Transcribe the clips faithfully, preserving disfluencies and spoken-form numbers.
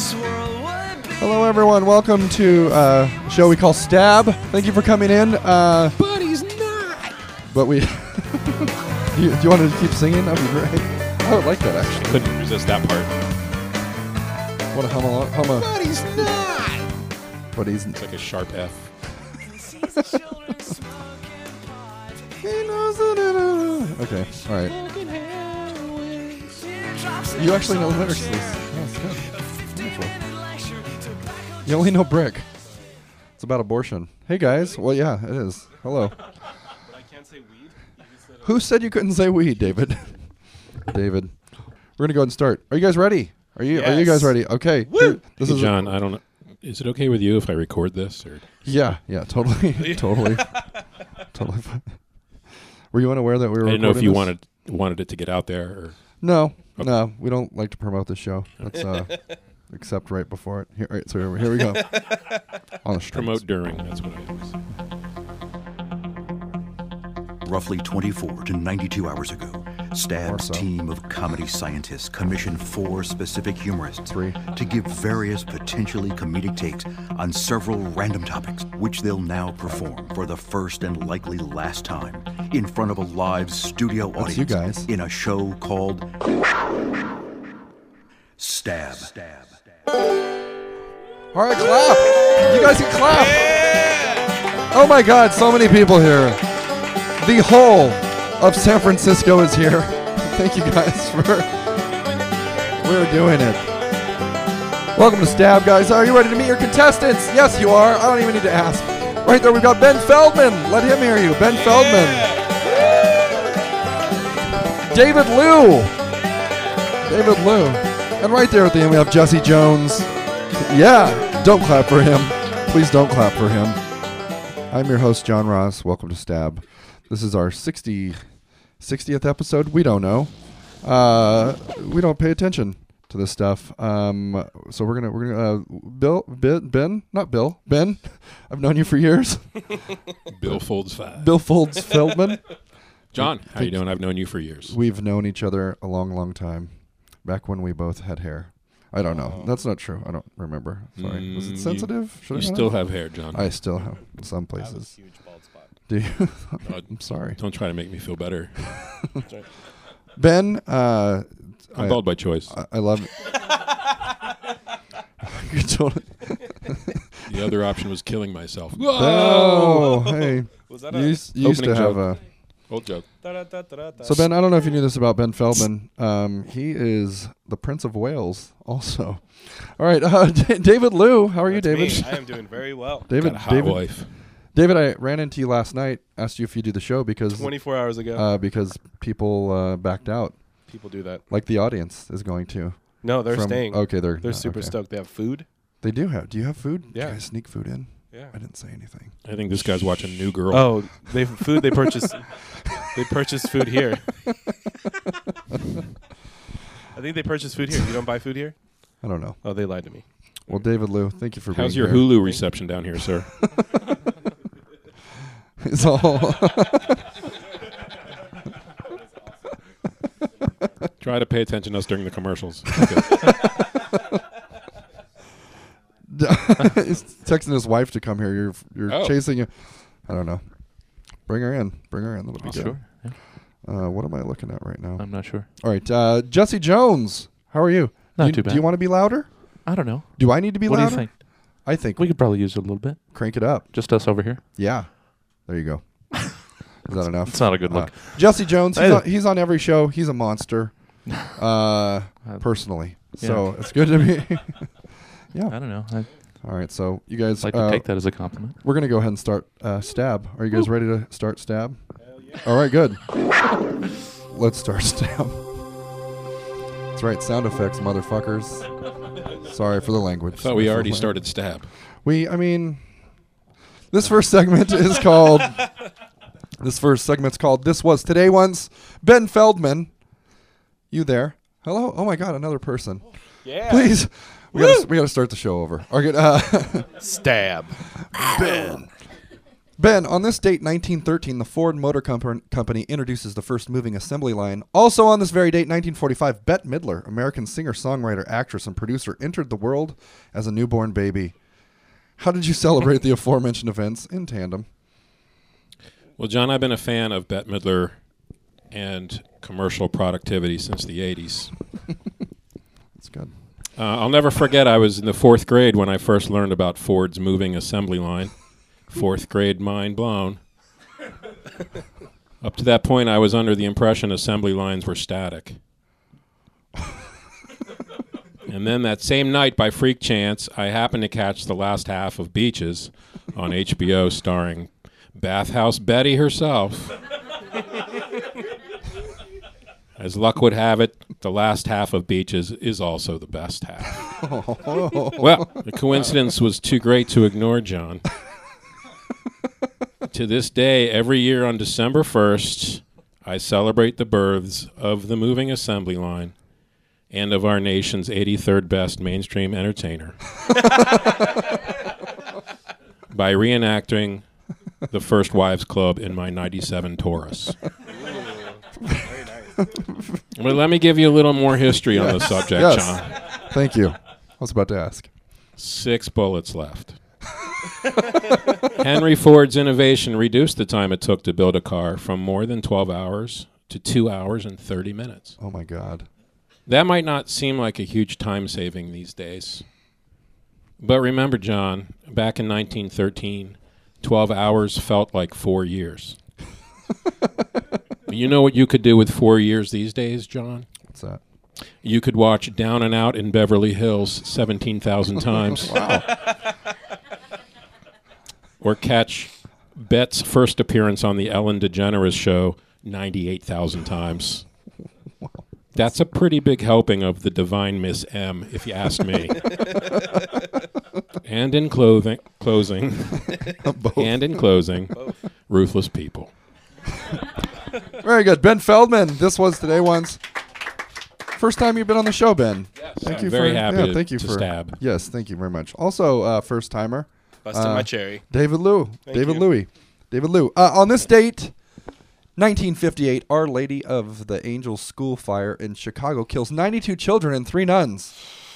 Hello, everyone. Welcome to uh, a show we call Stab. Thank you for coming in. Uh, but he's not. But we... do, you, do you want to keep singing? That'd be great. I would like that, actually. Couldn't resist that part. Want to hum a... Hum a But he's not. But he's... It's like a sharp F. Okay, all right. You actually know the lyrics to this. Oh, it's good. Wonderful. You only know Brick. It's about abortion. Hey, guys. Well, yeah, it is. Hello. But I can't say weed. Who said you couldn't say weed, David? David. We're going to go ahead and start. Are you guys ready? Are you Are you guys Yes. ready? Okay. Woo! Here- this Hey, is John, I don't know. Is it okay with you if I record this? Or Yeah, yeah, totally. totally. Totally fine. Were you unaware that we were I didn't know if recording you this? wanted wanted it to get out there. Or No, Okay. no, we don't like to promote the show. That's uh, except right before it. Here, all right, so here, here we go. On the streets. promote during. That's what I always say. Roughly twenty-four to ninety-two hours ago, Stab's Or so. team of comedy scientists commissioned four specific humorists Three. to give various potentially comedic takes on several random topics, which they'll now perform for the first and likely last time in front of a live studio That's audience you guys. in a show called Stab. Stab. All right, clap. You guys can clap. Oh my God, so many people here. The whole of San Francisco is here. Thank you guys for we're doing it. Welcome to Stab, guys. Are you ready to meet your contestants? Yes, you are. I don't even need to ask. Right there, we've got Ben Feldman. Let him hear you. Ben Feldman. David Liu. David Liu. And right there at the end, we have Jesse Jones. Yeah, don't clap for him. Please don't clap for him. I'm your host, John Ross. Welcome to Stab. This is our sixty, sixtieth episode. We don't know. Uh, we don't pay attention to this stuff. Um, so we're gonna we're gonna uh, Bill Ben, Ben not Bill Ben. I've known you for years. Bill Folds five. Bill Folds Feldman. John, how you doing? I've known you for years. We've known each other a long, long time. Back when we both had hair. I don't know. Oh. That's not true. I don't remember. Sorry. Mm, Was it you- sensitive? Should You I know still that? have hair, John. I still have in some places. Huge bald spot. Do you? Uh, I'm sorry. Don't try to make me feel better. Ben, uh, I'm I, bald by choice. I, I love You're totally The other option was killing myself. Oh, hey. Was that You a used, you used to opening have joke? a... Old joke. da-da-da-da-da? So, Ben, I don't know if you knew this about Ben Feldman. Um, he is the Prince of Wales also. All right. Uh, D- David Liu. How are you, That's David? me. I am doing very well. David, Got a hot David, wife. David, I ran into you last night, asked you if you do the show because... twenty-four hours ago. Uh, because people uh, backed out, People do that. like the audience is going to. No, they're from- staying. Okay, they're They're uh, super okay. stoked. They have food. They do have. Do you have food? Yeah. Can I sneak food in? Yeah. I didn't say anything. I think this guy's watching New Girl. Oh, they food they purchased. They purchased food here. I think they purchased food here. You don't buy food here? I don't know. Oh, they lied to me. Well, David Liu, thank you for How's being your here. Hulu reception down here, sir? It's all. Try to pay attention to us during the commercials. Okay. He's texting his wife to come here. You're you're Oh. chasing you. I don't know. Bring her in. Bring her in. That'll be Oh, good. sure. Uh, what am I looking at right now? I'm not sure. All right, uh, Jesse Jones. How are you? Not you too bad. Do you want to be louder? I don't know. Do I need to be What louder? do you think? I think We could probably use it a little bit. crank it up. Just us over here. Yeah. There you go. Is that enough? It's not a good Uh, look. Jesse Jones, he's Hey. on, he's on every show. He's a monster, uh, personally. So it's good to be. yeah. I don't know. I All right. So you guys, like uh, to take that as a compliment. we're gonna go ahead and start uh, Stab. Are you guys ready to start Stab? All right. Good. Let's start Stab. That's right. Sound effects, motherfuckers. Sorry for the language. Thought we Sorry for already the started Stab. We, I mean, this first segment is called. This first segment's called "This Was Today Once." Ben Feldman, you there? Hello. Oh my God, another person. Yeah. Please, we gotta we gotta start the show over. Okay, uh, Stab. Ben. Ben, on this date, nineteen thirteen, the Ford Motor Com- Company introduces the first moving assembly line. Also on this very date, nineteen forty-five, Bette Midler, American singer, songwriter, actress, and producer, entered the world as a newborn baby. How did you celebrate the aforementioned events in tandem? Well, John, I've been a fan of Bette Midler and commercial productivity since the eighties. That's good. Uh, I'll never forget I was in the fourth grade when I first learned about Ford's moving assembly line. Fourth grade mind blown. Up to that point, I was under the impression assembly lines were static. And then that same night, by freak chance, I happened to catch the last half of Beaches on H B O starring Bathhouse Betty herself. As luck would have it, the last half of Beaches is also the best half. Well, the coincidence was too great to ignore, John. To this day, every year on December first, I celebrate the births of the moving assembly line and of our nation's eighty-third best mainstream entertainer by reenacting the First Wives Club in my ninety-seven Taurus. But let me give you a little more history on the subject, Yes. John. Thank you. I was about to ask. Six bullets left. Henry Ford's innovation reduced the time it took to build a car from more than twelve hours to two hours and thirty minutes. Oh, my God. That might not seem like a huge time saving these days. But remember, John, back in nineteen thirteen, twelve hours felt like four years. You know what you could do with four years these days, John? What's that? You could watch Down and Out in Beverly Hills seventeen thousand times. Wow. Or catch Bette's first appearance on the Ellen DeGeneres show ninety-eight thousand times. That's a pretty big helping of the divine Miss M, if you ask me. And in clothing, closing, and in closing, ruthless people. Very good. Ben Feldman, this was Today One's first time you've been on the show, Ben. Yes, Thank I'm you very for, happy yeah, to, thank you to for, stab. Yes, thank you very much. Also, uh, first timer. Busted Uh, my cherry. David Liu. Thank David you. Louie. David Liu. Uh, on this date, nineteen fifty-eight, Our Lady of the Angels School fire in Chicago kills ninety-two children and three nuns.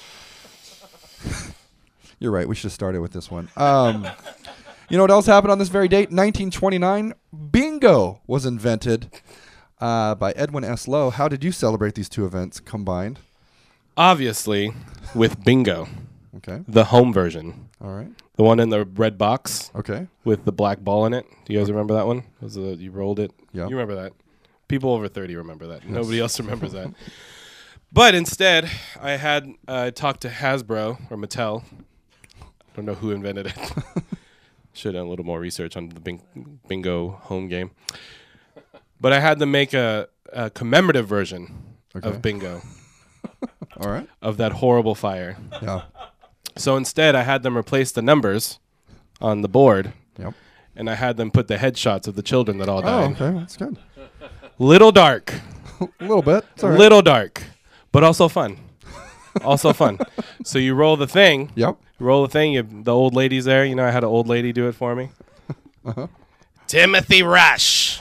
You're right. We should have started with this one. Um, you know what else happened on this very date? nineteen twenty-nine, bingo was invented uh, by Edwin S. Lowe. How did you celebrate these two events combined? Obviously, with bingo, Okay. the home version. All right. The one in the red box Okay. with the black ball in it. Do you guys remember that one? It was the, you rolled it? Yeah. You remember that? People over thirty remember that. Nobody else remembers that. But instead, I had uh, talked to Hasbro or Mattel. I don't know who invented it. Should have done a little more research on the bing- bingo home game. But I had them make a, a commemorative version Okay. of bingo, All right. of that horrible fire. Yeah. So instead, I had them replace the numbers on the board, Yep. and I had them put the headshots of the children that all Oh, died. okay. That's good. Little dark, A little bit. It's all right. little dark, but also fun. Also fun. So you roll the thing. Yep. You roll the thing. You, the old lady's there. You know, I had an old lady do it for me. Uh-huh. Timothy Rush.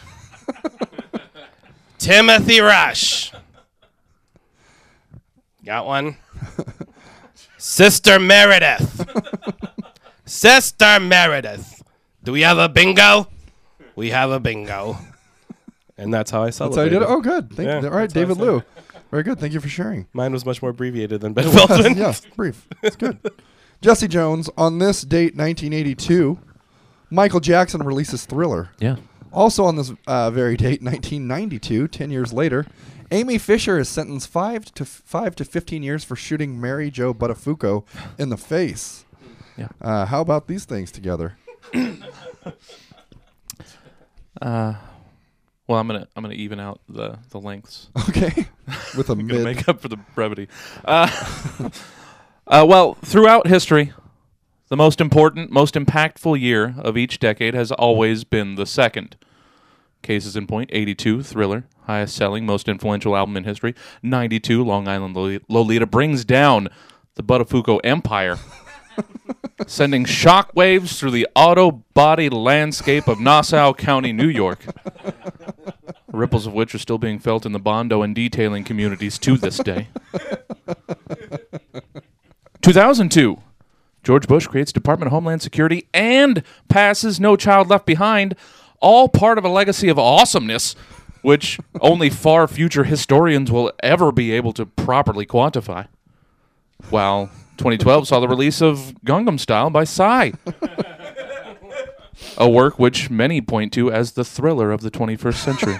Timothy Rush. Got one? Sister Meredith. Sister Meredith. Do we have a bingo? We have a bingo. And that's how I That's how you celebrated. did it. Oh, good. Thank Yeah, you. All right, that's how I David said Liu. it. Very good. Thank you for sharing. Mine was much more abbreviated than Ben Feldman. Yeah, brief. It's good. Jesse Jones, on this date, nineteen eighty-two, Michael Jackson releases Thriller. Yeah. Also on this uh, very date, nineteen ninety-two, ten years later, Amy Fisher is sentenced five to f- five to fifteen years for shooting Mary Jo Buttafuoco in the face. Yeah. Uh, how about these things together? Uh, well, I'm gonna I'm gonna even out the the lengths. Okay, with a I'm gonna mid. make up for the brevity. Uh, uh, well, throughout history, the most important, most impactful year of each decade has always been the second. Cases in point: eighty-two, Thriller, highest selling, most influential album in history. ninety-two, Long Island Lolita, Lolita brings down the Buttafuoco Empire sending shockwaves through the auto-body landscape of Nassau County, New York. Ripples of which are still being felt in the Bondo and detailing communities to this day. two thousand two, George Bush creates Department of Homeland Security and passes No Child Left Behind, all part of a legacy of awesomeness, which only far future historians will ever be able to properly quantify. While twenty twelve saw the release of Gangnam Style by Psy, a work which many point to as the thriller of the twenty-first century.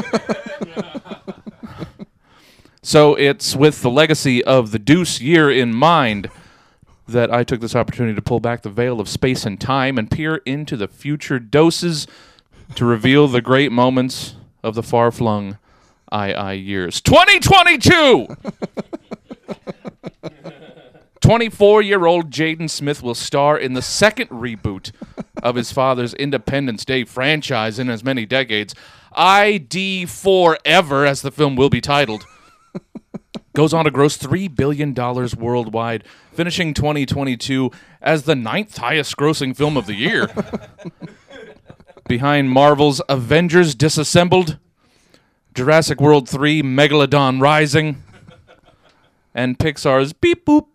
So it's with the legacy of the Deuce year in mind that I took this opportunity to pull back the veil of space and time and peer into the future doses to reveal the great moments of the far-flung I I years. twenty twenty-two! twenty-four-year-old Jaden Smith will star in the second reboot of his father's Independence Day franchise in as many decades. I D Forever, as the film will be titled, goes on to gross three billion dollars worldwide, finishing twenty twenty-two as the ninth highest-grossing film of the year. Behind Marvel's Avengers Disassembled, Jurassic World three Megalodon Rising, and Pixar's Beep Boop.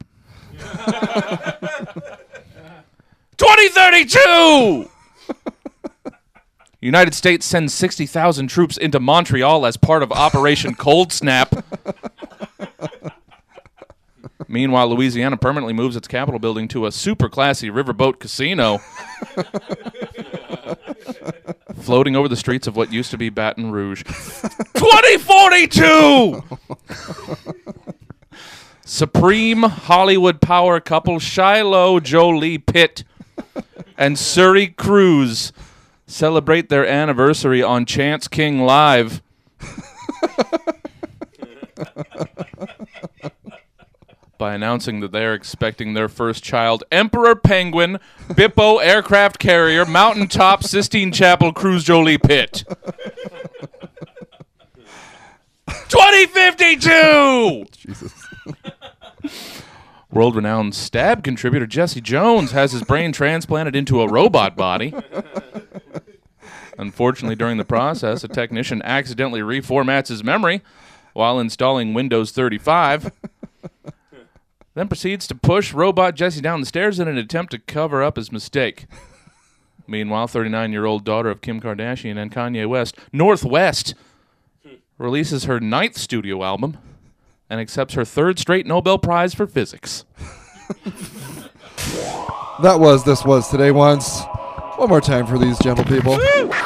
twenty thirty-two! United States sends sixty thousand troops into Montreal as part of Operation Cold Snap. Meanwhile, Louisiana permanently moves its Capitol building to a super classy riverboat casino, floating over the streets of what used to be Baton Rouge. twenty forty-two! Supreme Hollywood power couple Shiloh Jolie Pitt and Suri Cruise celebrate their anniversary on Chance King Live. By announcing that they are expecting their first child, Emperor Penguin, Bippo Aircraft Carrier, Mountaintop Sistine Chapel Cruise Jolie Pitt. twenty fifty-two! Jesus. World-renowned stab contributor Jesse Jones has his brain transplanted into a robot body. Unfortunately, during the process, a technician accidentally reformats his memory while installing Windows thirty-five. Then proceeds to push robot Jesse down the stairs in an attempt to cover up his mistake. Meanwhile, thirty-nine-year-old daughter of Kim Kardashian and Kanye West, Northwest, releases her ninth studio album and accepts her third straight Nobel Prize for Physics. That was This Was Today Once. One more time for these gentle people.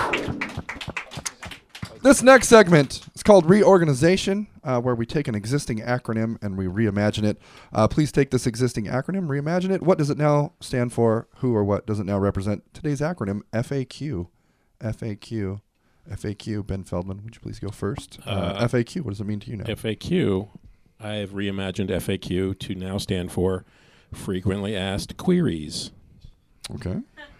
This next segment is called Reorganization, uh, where we take an existing acronym and we reimagine it. Uh, please take this existing acronym, reimagine it. What does it now stand for? Who or what does it now represent? Today's acronym, F A Q. F A Q. F A Q. Ben Feldman, would you please go first? Uh, uh, F A Q, what does it mean to you now? F A Q, I have reimagined F A Q to now stand for Frequently Asked Queries. Okay.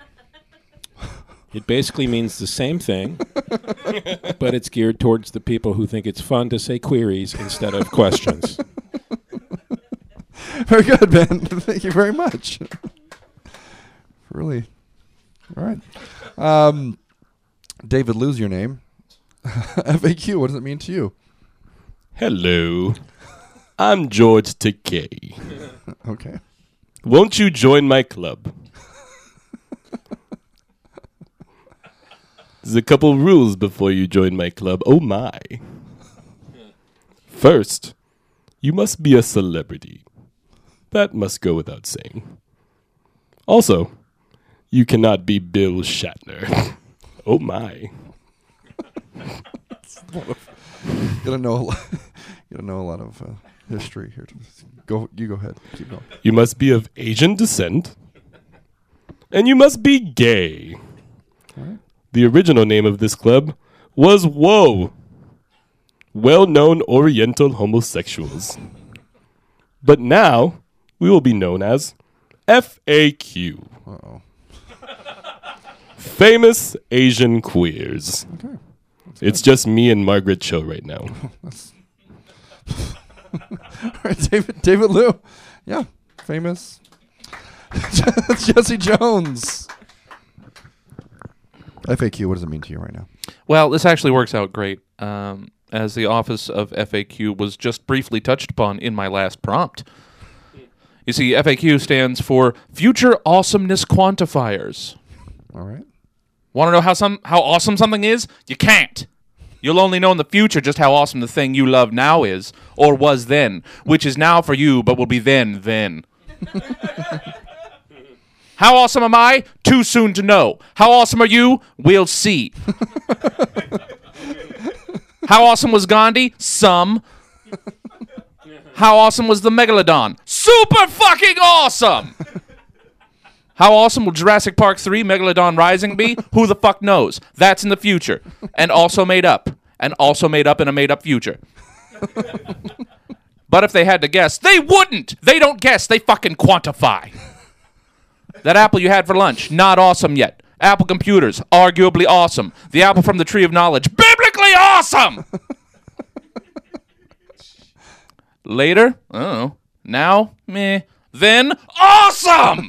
It basically means the same thing, but it's geared towards the people who think it's fun to say queries instead of questions. Very good, Ben. Thank you very much. Really. All right. Um, David, lose your name. F A Q, what does it mean to you? Hello. I'm George Takei. Okay. Won't you join my club? There's a couple rules before you join my club. Oh, my. First, you must be a celebrity. That must go without saying. Also, you cannot be Bill Shatner. Oh, my. You don't know. A lot, you don't know a lot of uh, history here. Go. You go ahead. Keep going. You must be of Asian descent. And you must be gay. All right. The original name of this club was WHOA, Well-Known Oriental Homosexuals. But now, we will be known as F A Q. Uh-oh. Famous Asian Queers. Okay. It's just me and Margaret Cho right now. All right, David, David Liu. Yeah, famous. Jesse Jones. F A Q, what does it mean to you right now? Well, this actually works out great, um, as the office of F A Q was just briefly touched upon in my last prompt. You see, F A Q stands for Future Awesomeness Quantifiers. All right. Want to know how some how awesome something is? You can't. You'll only know in the future just how awesome the thing you love now is, or was then, which is now for you, but will be then, then. How awesome am I? Too soon to know. How awesome are you? We'll see. How awesome was Gandhi? Some. How awesome was the Megalodon? Super fucking awesome! How awesome will Jurassic Park three Megalodon Rising be? Who the fuck knows? That's in the future. And also made up. And also made up in a made-up future. But if they had to guess, they wouldn't! They don't guess, they fucking quantify. That apple you had for lunch, not awesome yet. Apple computers, arguably awesome. The apple from the tree of knowledge, biblically awesome! Later, I don't know. Now, meh. Then, awesome!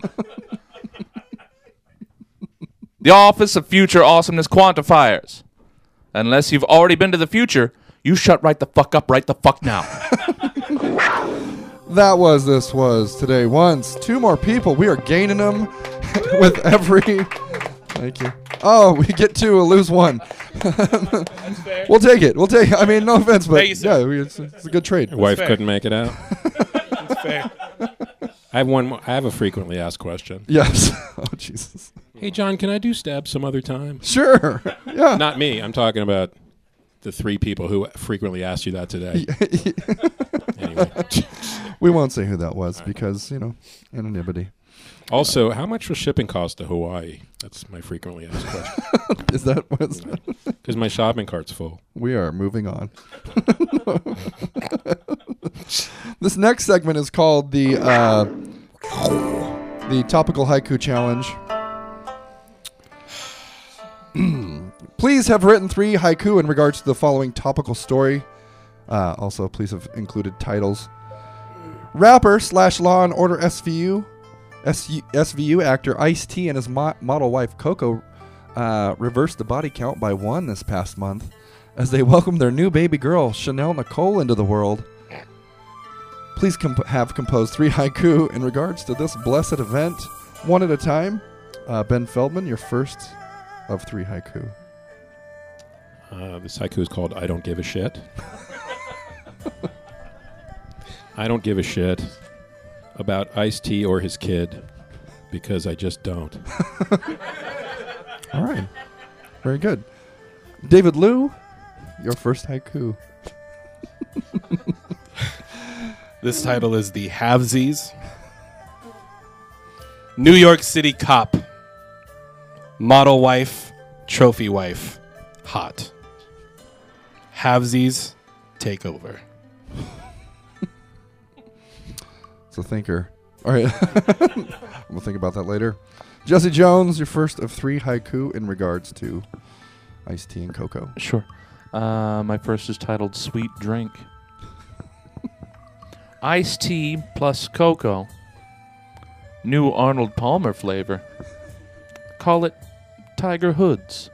The Office of Future Awesomeness Quantifiers. Unless you've already been to the future, you shut right the fuck up right the fuck now. That was, this was today. Once, two more people. We are gaining them with every. Thank you. Oh, we get two, we'll lose one. That's fair. We'll take it. We'll take it. I mean, no offense, but Thank you, sir. yeah, we, it's, it's a good trade. Your wife fair. couldn't make it out. That's fair. I have one. More, I have a frequently asked question. Yes. Oh, Jesus. Hey, John, can I do stab some other time? Sure. Yeah. Not me. I'm talking about the three people who frequently asked you that today. Anyway. We won't say who that was because, you know, anonymity. Also, how much will shipping cost to Hawaii? That's my frequently asked question. Is that what's. Because my shopping cart's full. We are moving on. This next segment is called the uh, the Topical Haiku Challenge. Please have written three haiku in regards to the following topical story. Uh, also, please have included titles. Rapper slash Law and Order S V U S V U actor Ice-T and his mo- model wife Coco uh, reversed the body count by one this past month as they welcomed their new baby girl Chanel Nicole into the world. Please comp- have composed three haiku in regards to this blessed event, one at a time. Uh, Ben Feldman, your first of three haiku. Uh, this haiku is called I Don't Give a Shit. I don't give a shit about Ice-T or his kid because I just don't. All right. Very good. David Liu, your first haiku. This title is The Havesies. New York City cop. Model wife. Trophy wife. Hot. Havesies take over. It's a thinker. All right. We'll think about that later. Jesse Jones, your first of three haiku in regards to Ice-T and Coco. Sure. Uh, my first is titled Sweet Drink. Iced tea plus cocoa. New Arnold Palmer flavor. Call it Tiger Hoods.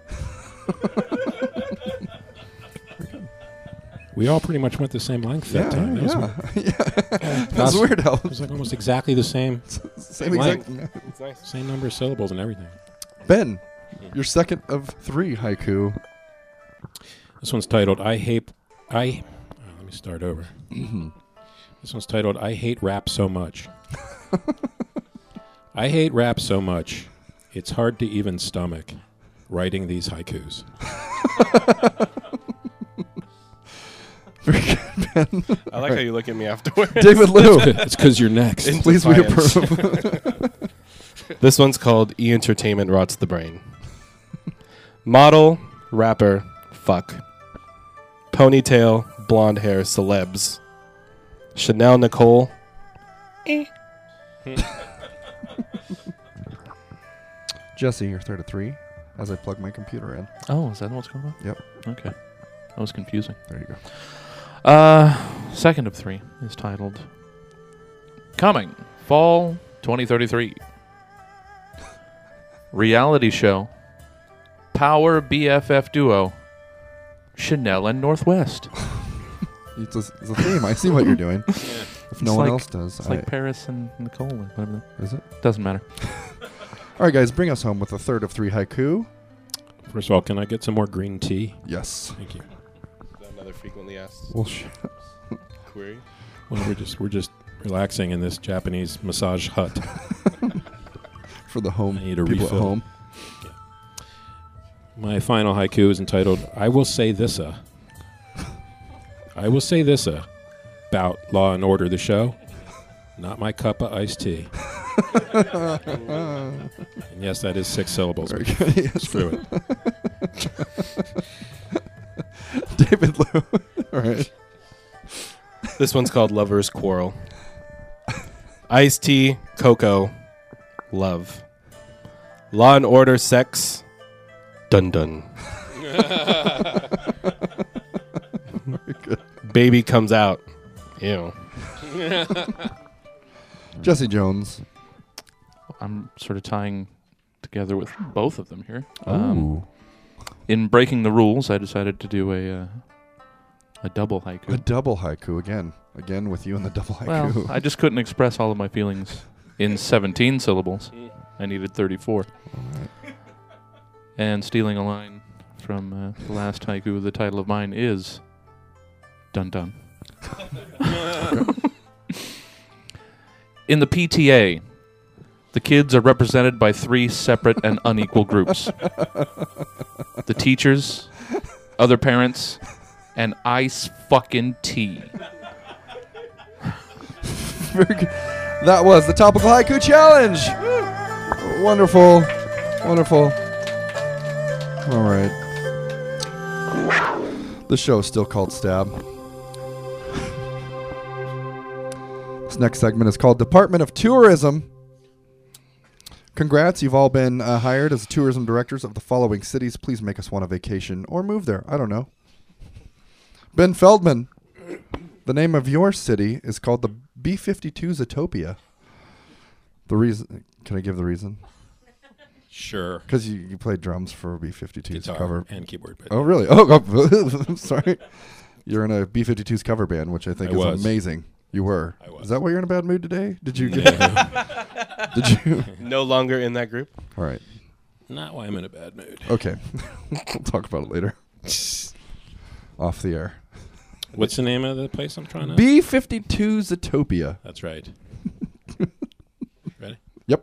We all pretty much went the same length that Yeah, time. That was- yeah. yeah. That's That's- weird how It was like almost exactly the same same exact. It's nice. same number of syllables and everything. Ben, your second of three haiku. This one's titled I Hate I oh, let me start over. This one's titled I Hate Rap So Much. I hate rap so much. It's hard to even stomach writing these haikus. Very good, Ben. I like how you look at me afterwards. David Liu, It's because you're next. In please we defiance. approve. This one's called E Entertainment Rots the Brain. Model, rapper, fuck. Ponytail, blonde hair, celebs. Chanel Nicole. Jesse, your third of three, as I plug my computer in. Oh, is that what's going on? Yep. Okay. That was confusing. There you go. Uh, second of three is titled Coming Fall twenty thirty-three. reality show, power B F F duo, Chanel and Northwest. It's a, it's a theme. I see what you're doing. If no It's one like- else does, It's I, like Paris and Nicole or whatever. is it? Doesn't matter. All right, guys, bring us home with a third of three haiku. First of all, can I get some more green tea? Yes. Thank you. Is that another frequently asked Well, sh- query? Well, we're just we're just relaxing in this Japanese massage hut. for the home I need a people refill. at home. My final haiku is entitled "I Will Say This-a." I will say this-a about Law and Order, the show. Not my cup of iced tea. And yes, that is six syllables. Very good. Yes. Screw it. David Lou. All right. This one's called Lover's Quarrel. Iced tea, cocoa, love. Law and Order, sex, dun dun. Very good. Baby comes out. Ew. Jesse Jones. I'm sort of tying together with both of them here. Um, in breaking the rules, I decided to do a uh, a double A haiku. double haiku again. Again with you and the double haiku. Well, I just couldn't express all of my feelings in seventeen syllables. I needed thirty-four. And stealing a line from uh, the last haiku, the title of mine is Dun Dun. In the P T A, the kids are represented by three separate and unequal groups. The teachers, other parents, and ice fucking tea. Very good. That was the Topical Haiku Challenge. Wonderful. Wonderful. All right. The show is still called Stab. This next segment is called Department of Tourism. Congrats, you've all been uh, hired as tourism directors of the following cities. Please make us want a vacation or move there. I don't know. Ben Feldman, the name of your city is called the B fifty-two Zootopia. The reason, can I give the reason? Sure. Because you, you played drums for B fifty-two's Guitar cover. and keyboard. But Oh, really? Oh, oh I'm sorry. You're in a B fifty-two's cover band, which I think I is was. amazing. You were. I was. Is that why you're in a bad mood today? Did you get Did you? No longer in that group. All right. Not why I'm in a bad mood. Okay. We'll talk about it later. Off the air. What's the name of the place I'm trying to? B fifty-two Zootopia. That's right. Ready? Yep.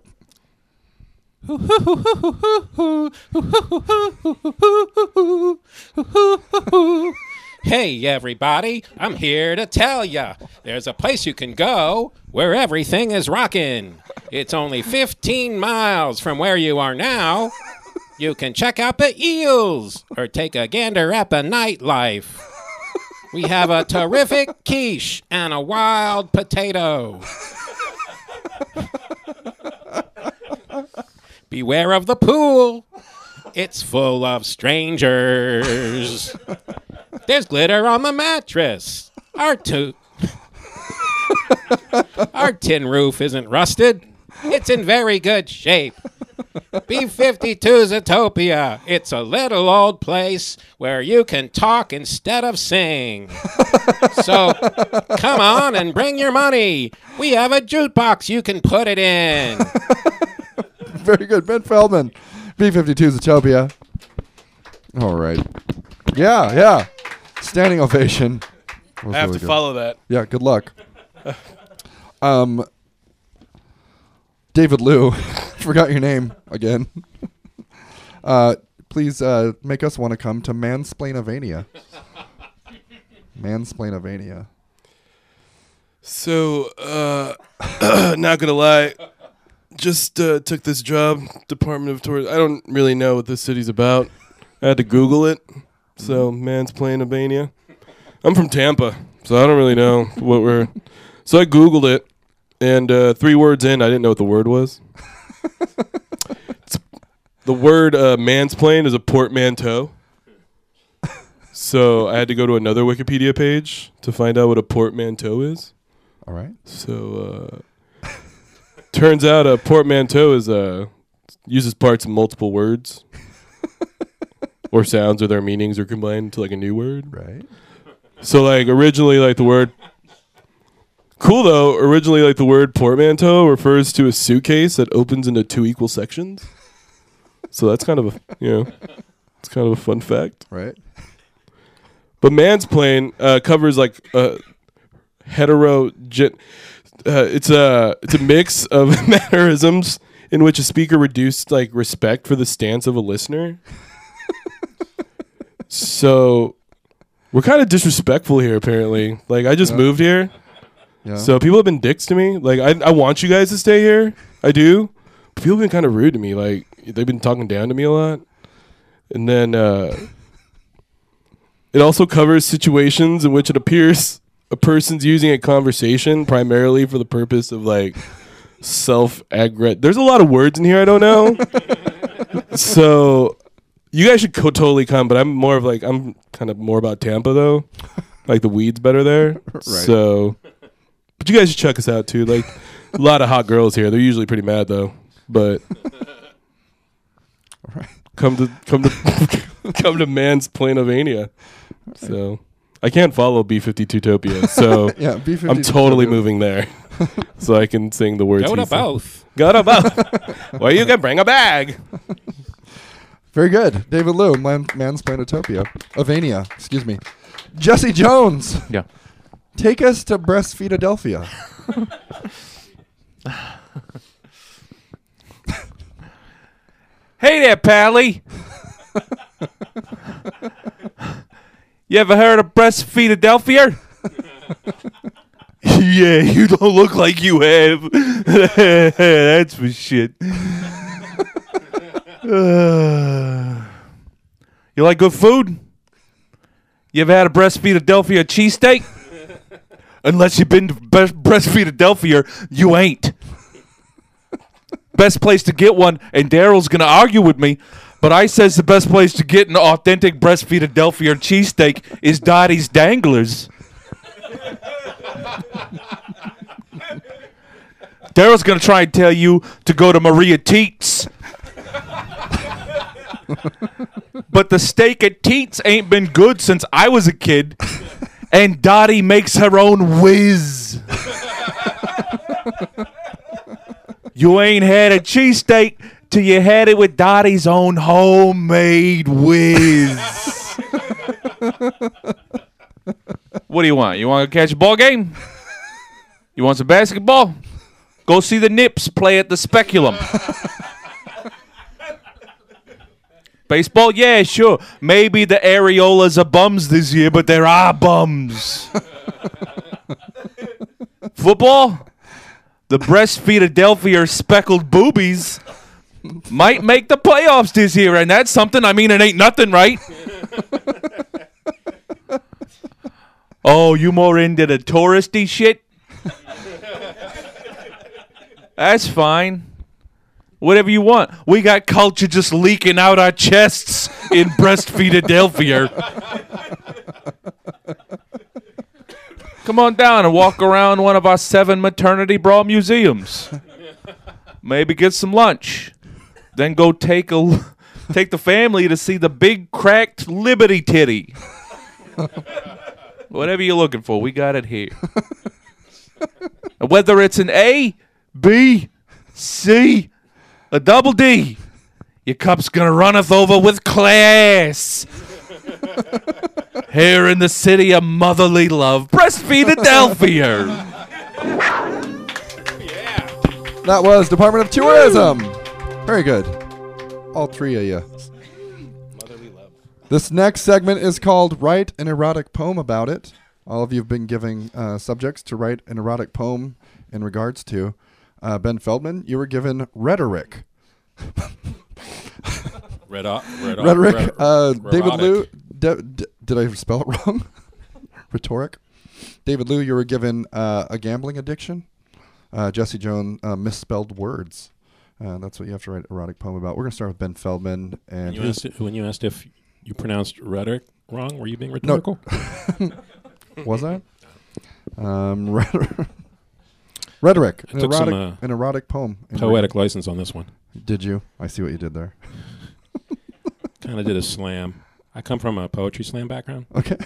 Hey everybody, I'm here to tell ya there's a place you can go where everything is rockin'. It's only fifteen miles from where you are now. You can check out the eels or take a gander at the nightlife. We have a terrific quiche and a wild potato. Beware of the pool. It's full of strangers. There's glitter on the mattress. Our to- Our tin roof isn't rusted. It's in very good shape. B fifty-two Zootopia. It's a little old place where you can talk instead of sing. So come on and bring your money. We have a jukebox you can put it in. Very good. Ben Feldman. B fifty-two Zootopia. All right. Yeah, yeah. Standing ovation. That was I have really to good. follow that. Yeah, good luck. um, David Liu, forgot your name again. Uh, please uh, make us want to come to Mansplainovania. Mansplainovania. So, uh, not gonna lie, just uh, took this job, Department of Tourism. I don't really know what this city's about. I had to Google it. So, Mansplainovania. I'm from Tampa, so I don't really know what we're. So I Googled it, and uh, three words in, I didn't know what the word was. It's, the word uh, mansplain is a portmanteau. So I had to go to another Wikipedia page to find out what a portmanteau is. All right. So, uh, turns out a portmanteau is a uses parts of multiple words or sounds or their meanings are combined into like a new word. Right. So like originally like the word cool though, originally like the word portmanteau refers to a suitcase that opens into two equal sections. So that's kind of a, you know, it's kind of a fun fact. Right. But mansplain uh, covers like uh, hetero gen- uh, it's a it's a mix of mannerisms in which a speaker reduced like respect for the stance of a listener. So we're kind of disrespectful here apparently. Like I just Yeah. moved here. Yeah. So people have been dicks to me. Like I I want you guys to stay here. I do. But people have been kind of rude to me. Like they've been talking down to me a lot. And then uh, it also covers situations in which it appears a person's using a conversation primarily for the purpose of like self-aggret. There's a lot of words in here I don't know. So you guys should co- totally come, but I'm more of like I'm kind of more about Tampa though. Like the weed's better there. Right. So but you guys should check us out too. Like a lot of hot girls here. They're usually pretty mad though. But Right. come to come to come to Man's Plainovania. So I can't follow B fifty-two Topia, so Yeah, B fifty-two I'm totally Topia. moving there, so I can sing the words. Go to he sang. both. Go to both. Well, you can bring a bag. Very good. David Liu, Man- Mansplainotopia. Avania, excuse me. Jesse Jones, Yeah. take us to Breastfeedadelphia. Hey there, Pally. You ever heard of Breastfeedadelphia? Yeah, you don't look like you have. That's for shit. Uh, you like good food? You ever had a Breastfeedadelphia cheesesteak? Unless you've been to Bre- Breastfeedadelphia, you ain't. Best place to get one, and Daryl's going to argue with me, but I says the best place to get an authentic Breastfeedadelphia cheesesteak is Dottie's Danglers. Daryl's going to try and tell you to go to Maria Teets. But the steak at Teets ain't been good since I was a kid, and Dottie makes her own whiz. You ain't had a cheesesteak till you had it with Dottie's own homemade whiz. What do you want? You want to catch a ball game? You want some basketball? Go see the Nips play at the Speculum. Baseball? Yeah, sure. Maybe the Areolas are bums this year, but there are bums. Football? The Breastfeedadelphia speckled boobies might make the playoffs this year, and that's something. I mean, it ain't nothing, right? Oh, you more into the touristy shit? That's fine. Whatever you want. We got culture just leaking out our chests in Breastfeedadelphia. Come on down and walk around one of our seven maternity bra museums. Maybe get some lunch. Then go take a take the family to see the big cracked Liberty Titty. Whatever you're looking for, we got it here. Whether it's an A, B, C, a double D, your cup's gonna runneth over with class. Here in the city of motherly love, Breastfeedadelphia. That was Department of Tourism. Very good. All three of you. Motherly love. This next segment is called Write an Erotic Poem About It. All of you have been giving uh, subjects to write an erotic poem in regards to. Uh, Ben Feldman, you were given rhetoric. Red, o- red, o- Rhetoric. red- Uh, David erotic. Liu. De- d- did I spell it wrong? Rhetoric. David Liu, you were given uh, a gambling addiction. Uh, Jesse Jones, uh, misspelled words. Uh, that's what you have to write an erotic poem about. We're going to start with Ben Feldman. When And you, his, asked, when you asked if you pronounced rhetoric wrong, were you being rhetorical? was that? Um, rhetoric. Rhetoric. An took erotic, some, uh, an erotic poem. in Poetic license on this one. regard- Did you? I see what you did there. Kind of did a slam. I come from a poetry slam background. Okay.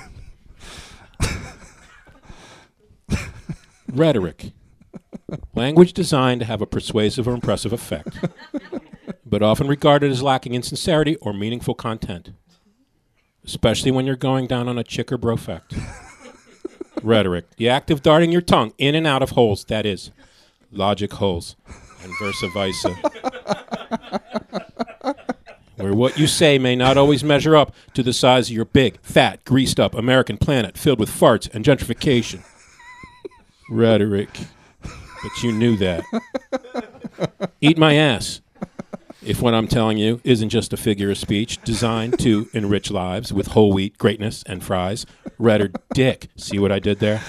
Rhetoric. Language designed to have a persuasive or impressive effect, but often regarded as lacking in sincerity or meaningful content, especially when you're going down on a chick or brofect. Rhetoric. The act of darting your tongue in and out of holes, that is, logic holes, and versa versa. Where what you say may not always measure up to the size of your big, fat, greased-up American planet filled with farts and gentrification. Rhetoric. But you knew that. Eat my ass. If what I'm telling you isn't just a figure of speech designed to enrich lives with whole wheat greatness and fries, rhetoric dick. See what I did there?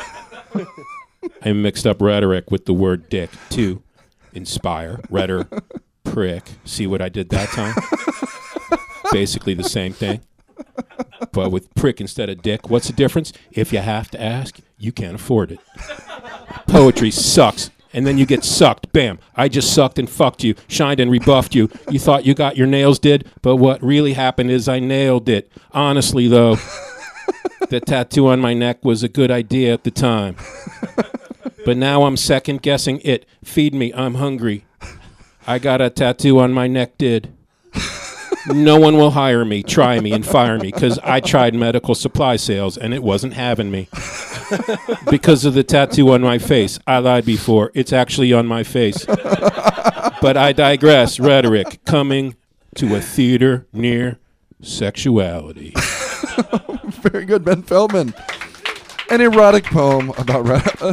I mixed up rhetoric with the word dick to inspire. Rhetor, prick. See what I did that time? Basically the same thing, but with prick instead of dick. What's the difference? If you have to ask, you can't afford it. Poetry sucks, and then you get sucked. Bam. I just sucked and fucked you, shined and rebuffed you. You thought you got your nails did, but what really happened is I nailed it. Honestly, though, the tattoo on my neck was a good idea at the time. But now I'm second guessing it. Feed me, I'm hungry. I got a tattoo on my neck did. No one will hire me, try me, and fire me because I tried medical supply sales and it wasn't having me. Because of the tattoo on my face. I lied before. It's actually on my face. But I digress. Rhetoric. Coming to a theater near sexuality. Very good, Ben Feldman. An erotic poem about... Re-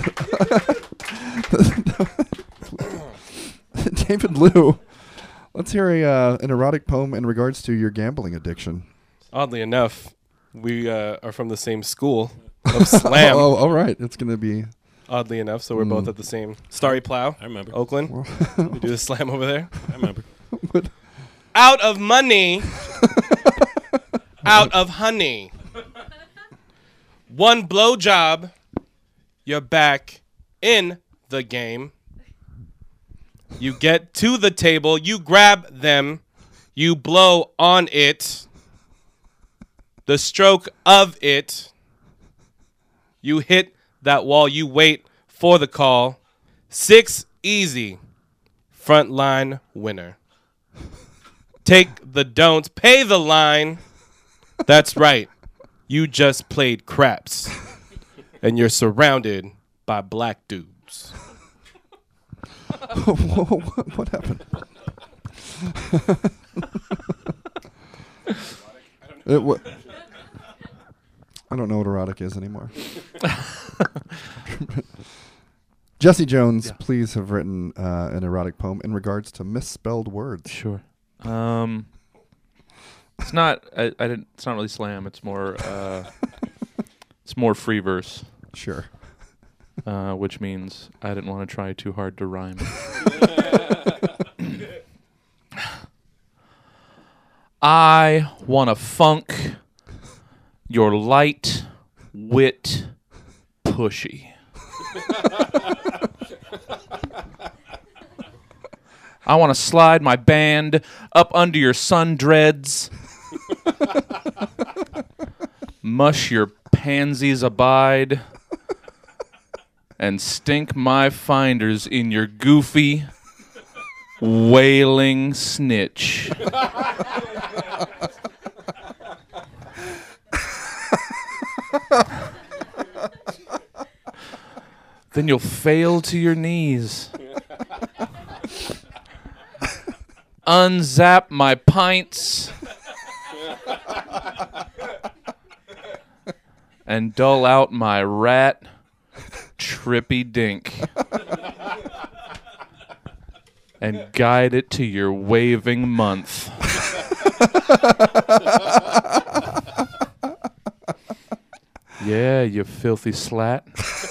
David Liu. Let's hear a uh, an erotic poem in regards to your gambling addiction. Oddly enough, we uh, are from the same school of slam. Oh, all right. It's going to be... Oddly enough, so we're both at the same Starry Plow. I remember. Oakland. We do the slam over there. I remember. Out of money. Out of honey. One blowjob. You're back in the game. You get to the table. You grab them. You blow on it. The stroke of it. You hit that wall. You wait for the call. Six easy. Frontline winner. Take the don'ts. Pay the line. That's right. You just played craps. And you're surrounded by black dudes. what, what happened? it, what, I don't know what erotic is anymore. Jesse Jones, Yeah. please have written uh, an erotic poem in regards to misspelled words. Sure. Um, it's not. I, I didn't. It's not really slam. It's more. Uh, it's more free verse, Sure. uh, which means I didn't want to try too hard to rhyme. I want to funk your light wit pushy. I want to slide my band up under your sun dreads. Mush your pansies abide. And stink my finders in your goofy, wailing snitch. Then you'll fail to your knees. Unzap my pints and dull out my rat trippy dink and guide it to your waving month. Yeah, you filthy slat.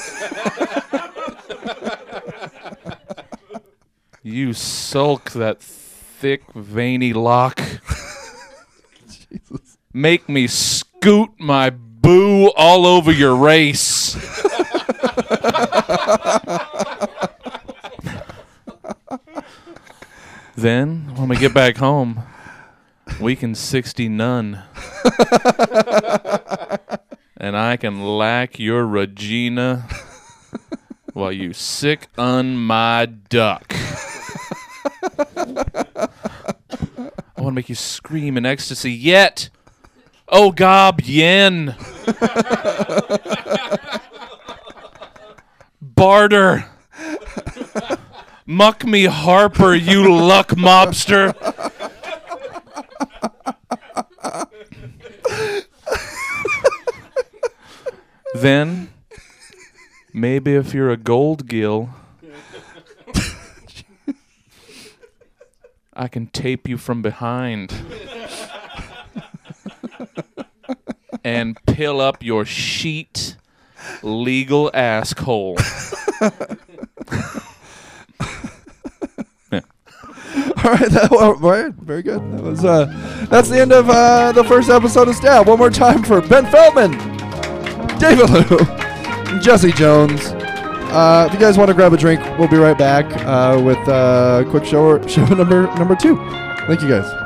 You sulk that thick, veiny lock. Jesus. Make me scoot my boo all over your race. Then, when we get back home, we can sixty none. And I can lack your Regina while you sick on my duck. I want to make you scream in ecstasy. Yet, oh gob yen. Barter. Muck me Harper, you luck mobster. Then, maybe if you're a gold gill, I can tape you from behind and pill up your sheet legal asshole. All right, that well, all right, very good. That was uh, that's the end of uh, the first episode of Stab. One more time for Ben Feldman, David Liu, and Jesse Jones. Uh, if you guys want to grab a drink, we'll be right back uh, with uh, quick show show number number two. Thank you guys.